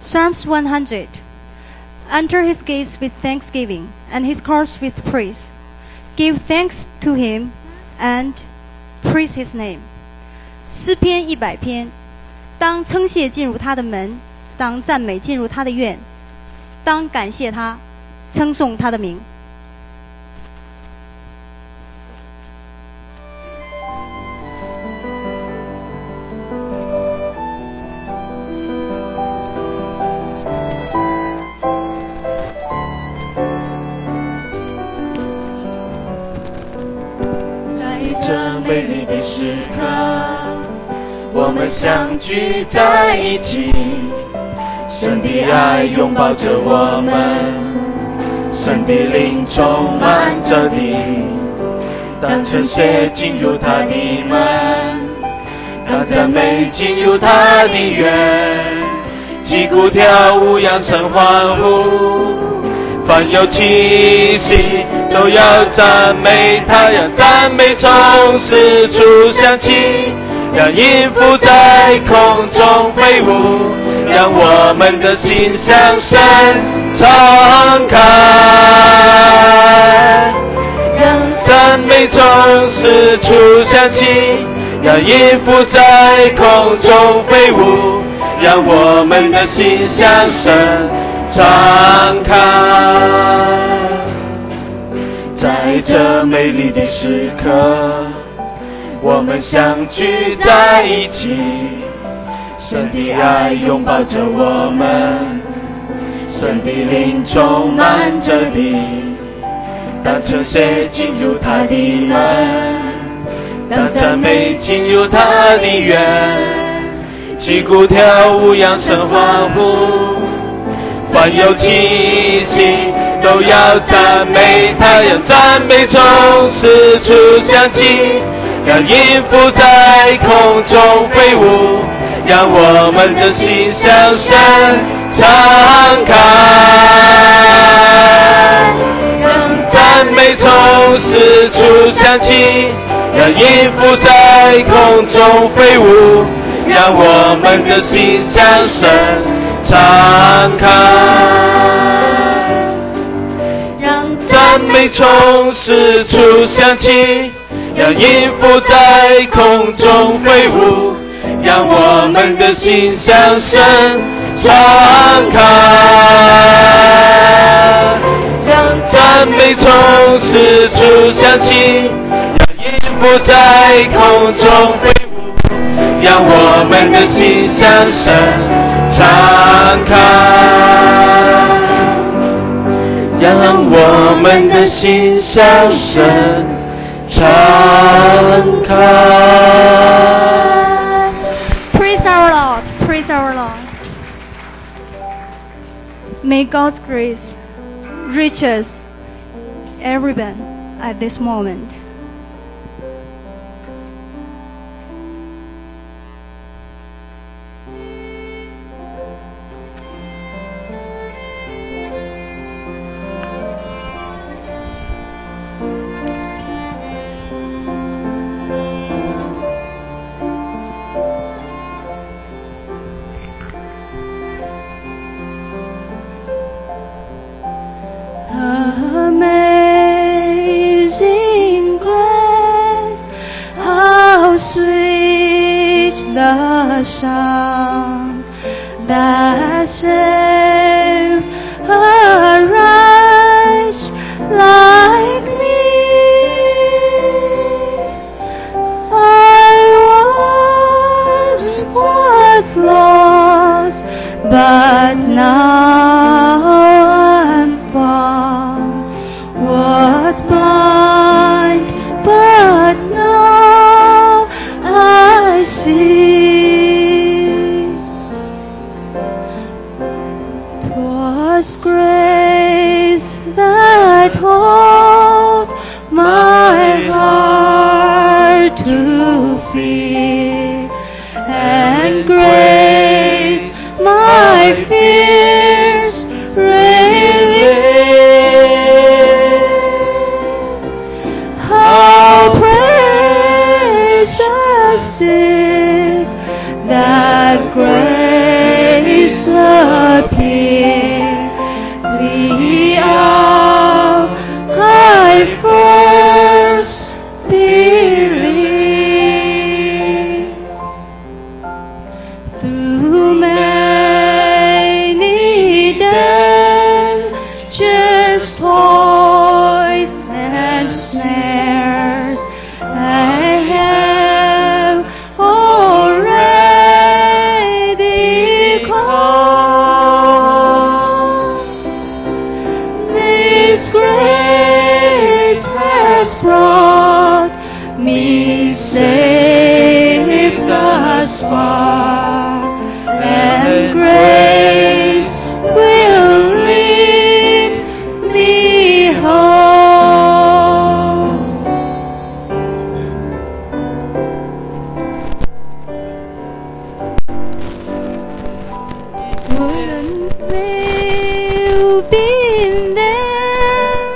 Psalms 100. Enter his gates with thanksgiving, and his courts with praise. Give thanks to him, and praise his name. 诗篇100篇。当称谢进入他的门，当赞美进入他的院，当感谢他，称颂他的名。 美丽的时刻，我们相聚在一起，神的爱拥抱着我们，神的灵充满着你。当称谢进入他的门，当赞美进入他的院，击鼓跳舞扬声欢呼，凡有气息都要赞美他，让赞美从四处响起，让音符在空中飞舞，让我们的心向神敞开，让赞美从四处响起，让音符在空中飞舞，让我们的心向神敞开。在这美丽的时刻，我们相聚在一起，神的爱拥抱着我们，神的灵充满着你。当称谢进入他的门，当赞美进入他的院，击鼓跳舞扬声欢呼，凡有气息都要赞美他，让赞美从四处响起，让音符在空中飞舞，让我们的心向神敞开，让赞美从四处响起，让音符在空中飞舞，让我们的心向神敞开，让赞美从四处响起，让音符在空中飞舞，让我们的心向神敞开，让赞美从四处响起，让音符在空中飞舞，让我们的心向神敞开，让我们的心向神敞开。 Praise our Lord, praise our Lord. May God's grace reach us, everyone, at this moment. Amazing grace, how sweet the sound that saved a wretch like me. I was lost, but now I'm found. Was blind, but now I see. 'Twas grace that taught my heart to fear, and grace my fears relieved. How precious did that grace been there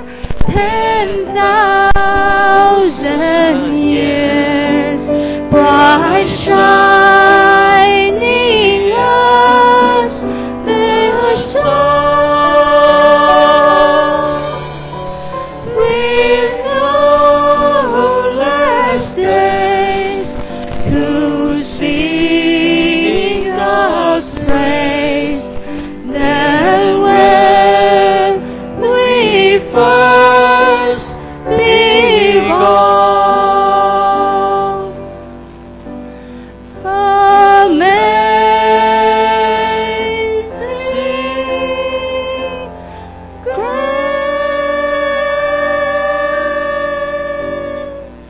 10,000 years, bright shining as the sun, with no last days to sing God's praise than when we first begun. Amazing grace.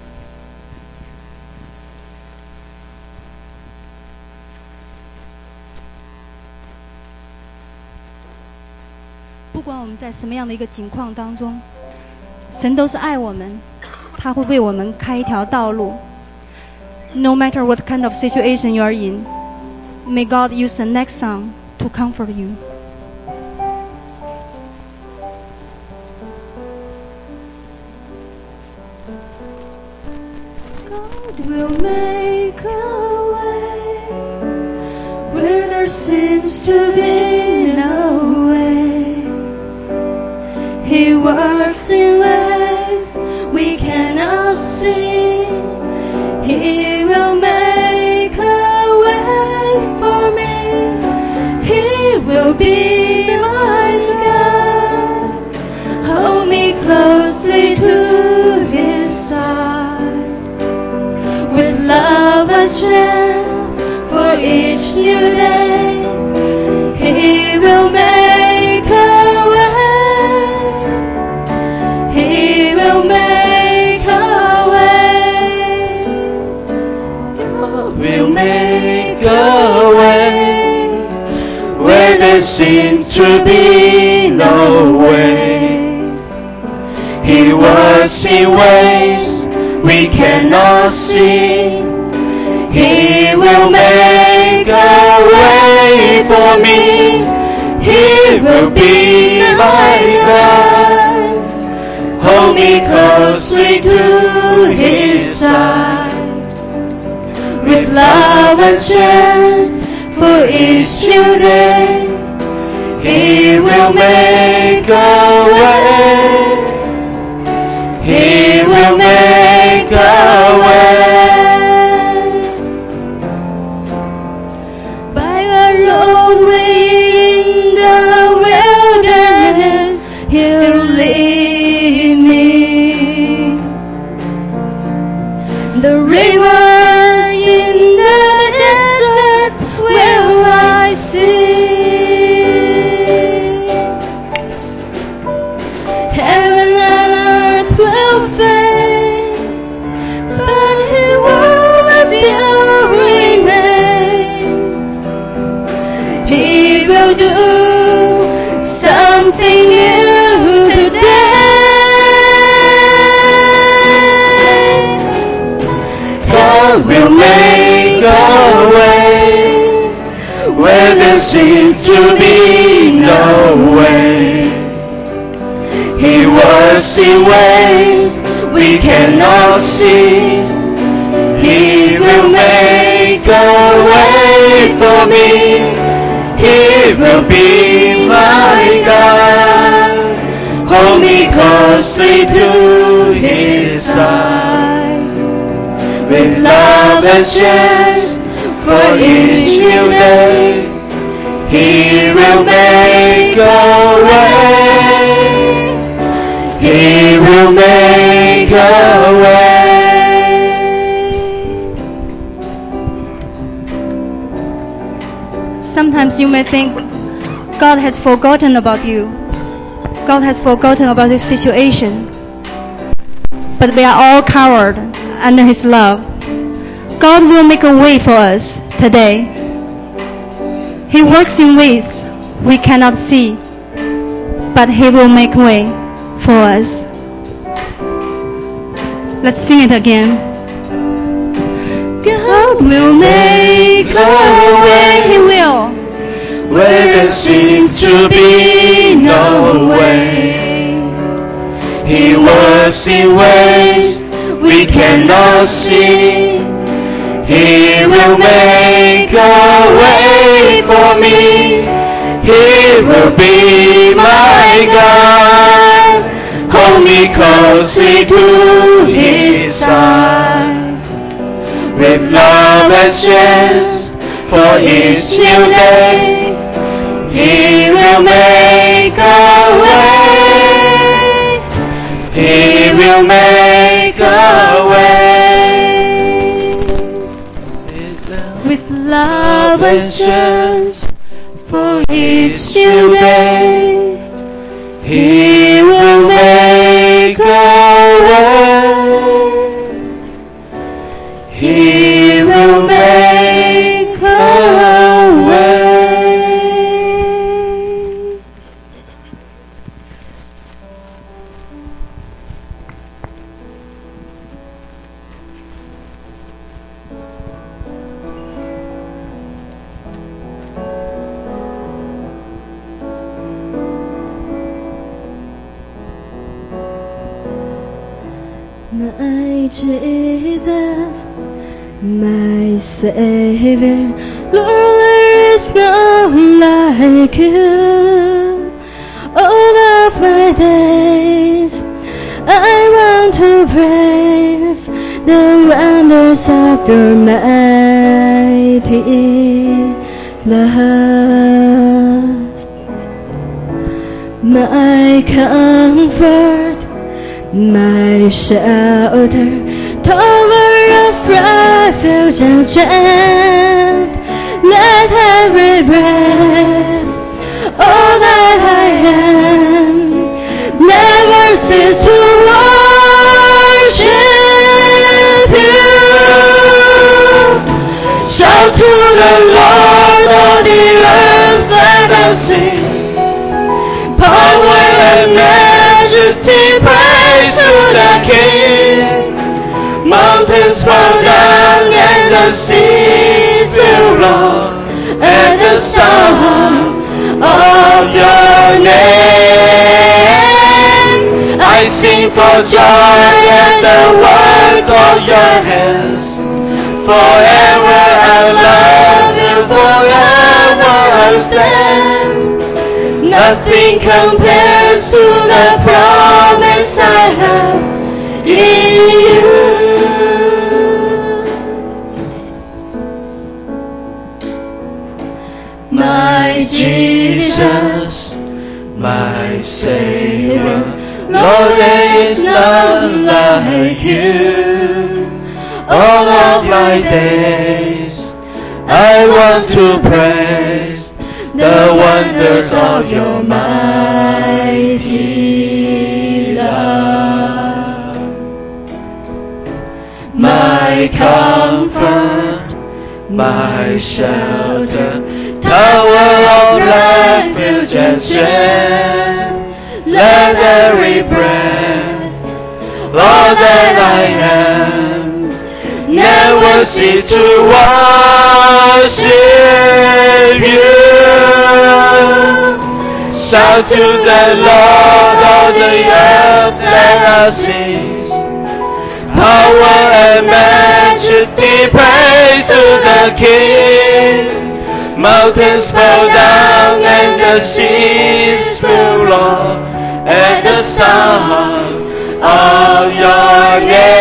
不管我们在什么样的一个境况当中，神都是爱我们，他会为我们开一条道路。No matter what kind of situation you are in, may God use the next song to comfort you. God will make a way where there seems to be no way. He works in ways we cannot see. He will make a way for me. He will be my God. Hold me closely to His side. With love and strength for each new day, He will make a way. He will make a way. God will make a way where there seems to be no way. He works in ways we cannot see. He will make a way for me. He will be my God. Hold me closely to His side. With love and strength for each new day, He will make a way. He will make a way. By a long way in the wilderness, He'll lead me. The rivers in the desert will I see. Heaven and earth will fade, but His word will still remain. He will do something new today. God will make a way where there seems to be no way. He works in ways we cannot see. He will make a way for me. He will be my God. Hold me closely to His side. With love and strength for each new day, He will make a way. He will make a way. Sometimes you may think God has forgotten about you. God has forgotten about your situation. But we are all covered under His love. God will make a way for us today. He works in ways we cannot see, but He will make way for us. Let's sing it again. God will make a way. He will. where there seems to be no way. He works in ways we cannot see. He will make a way for me. He will be my God. Hold me closely to His side. With love and strength for each new day, He will make a way. He will make a way. With love and strength For each new day, He will make a way. He will make a way. My Jesus, my Savior, Lord, there is none like you. All of my days, I want to praise the wonders of your mighty love. My comfort, my shelter, tower of refuge and strength. Let every breath, all that I am, never cease to worship you. Shout to the Lord, all the earth, let us sing. Power and majesty, praise to the King. Mountains bow down and the seas will roar at the sound of your name. I sing for joy at the work of your hands. Forever I love you, forever I stand. Nothing compares to the promise I have in you. My Jesus, my Savior, Lord, there is none like you. All of my days, I want to praise the wonders of your mighty love. My comfort, my shelter, tower of refuge and strength. Let every breath, all that I am, never cease to worship you. Shout to the Lord, all the earth, let us sing. Power and majesty, praise to the King. Mountains bow down and the seas will roar at the sound of your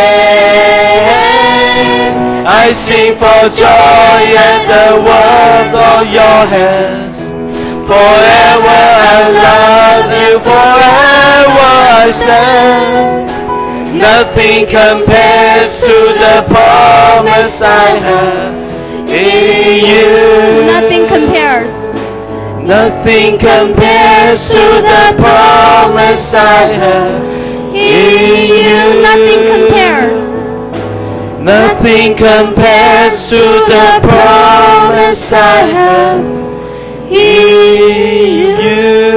name. I sing for joy at the work of your hands. Forever I love you, forever I stand. Nothing compares to the promise I have in you. Nothing compares. Nothing compares to the promise I have in you. Nothing compares. Nothing compares to the promise I have in you.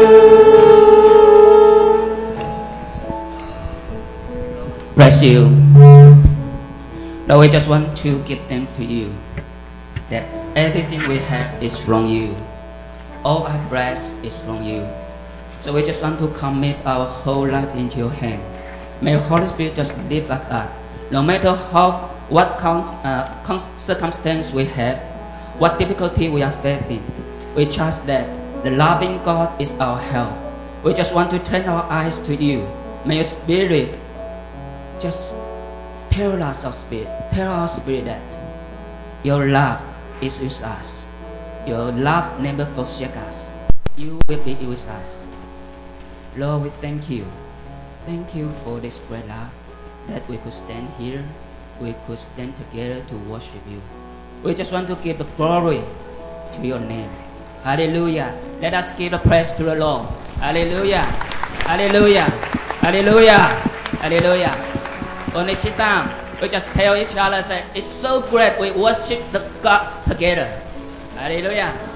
Bless you. Lord, we just want to give thanks to you that everything we have is from you. all our breath is from you. So we just want to commit our whole life into your hand. May Holy Spirit just lift us up. No matter what circumstance we have, what difficulty we are facing, we trust that the loving God is our help. We just want to turn our eyes to you. May your Spirit just tell our spirit that your love is with us. Your love never forsakes us. You will be with us. Lord, we thank you. Thank you for this great love that we could stand here. We could stand together to worship you. We just want to give the glory to your name. Hallelujah. Let us give the praise to the Lord. Hallelujah. Hallelujah. Hallelujah. Hallelujah. When we sit down, we just tell each other, say, it's so great we worship the God together. Hallelujah.